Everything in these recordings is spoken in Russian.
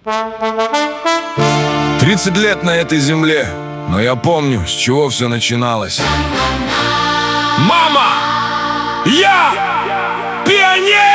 30 лет на этой земле, но я помню, с чего все начиналось. Мама! Я пионер!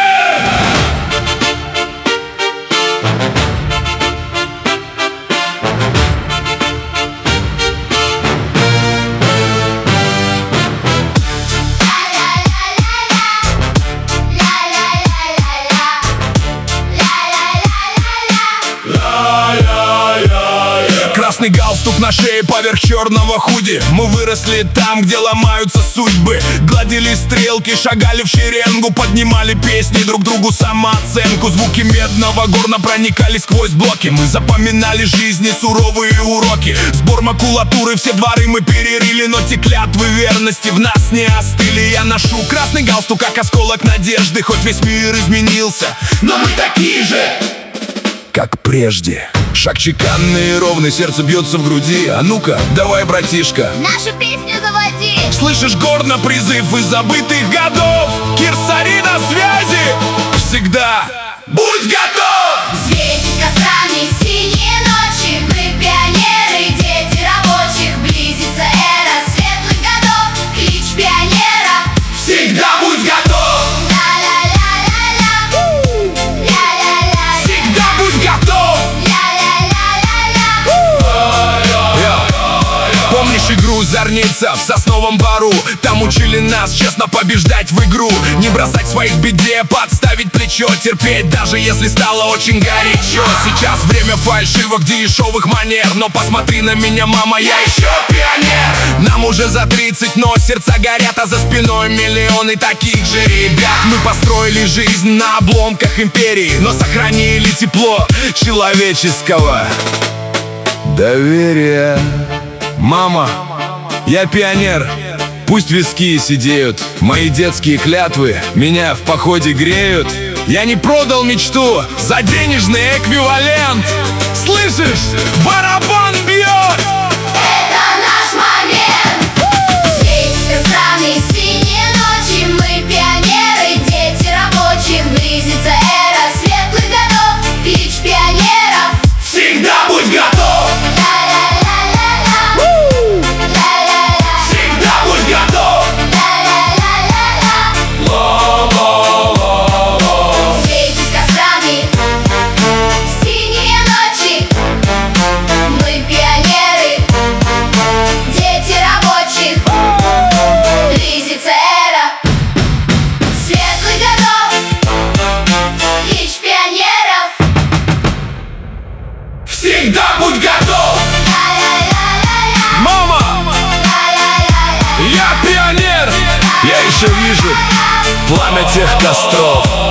Красный галстук на шее поверх черного худи. Мы выросли там, где ломаются судьбы. Гладили стрелки, шагали в шеренгу, поднимали песни друг другу самооценку. Звуки медного горна проникали сквозь блоки. Мы запоминали жизни суровые уроки. Сбор макулатуры, все дворы мы перерыли, но те клятвы верности в нас не остыли. Я ношу красный галстук, как осколок надежды. Хоть весь мир изменился, но мы такие же, как прежде. Шаг чеканный и ровный, сердце бьется в груди. А ну-ка, давай, братишка, нашу песню заводи. Слышишь гордо призыв из забытых годов. Кирсари на связи. Всегда будь готов. Светит кострами синие ночи. Мы пионеры, дети рабочих. Близится эра светлых годов. Клич пионеров. Всегда будь готов. Всегда будь готов. Помнишь игру «Зорница» в Сосновом Бору? Там учили нас честно побеждать в игру. Не бросать своих в беде, подставить плечо. Терпеть, даже если стало очень горячо. Сейчас время фальшивых, дешевых манер. Но посмотри на меня, мама, я еще пионер. Нам уже за 30, но сердца горят. А за спиной миллионы таких же ребят. Мы построили жизнь на обломках империи, но сохранили тепло человеческого доверия. Мама, я пионер, пусть виски сидеют. Мои детские клятвы меня в походе греют. Я не продал мечту за денежный эквивалент. Слышишь, барабан бьет. Это наш момент. Светит кострами синие ночи. Мы пионеры, дети рабочих. Близится эра светлых годов. Клич пионеров. Всегда будь готов. Всегда будь готов! Мама! Я пионер! Я еще вижу пламя тех костров.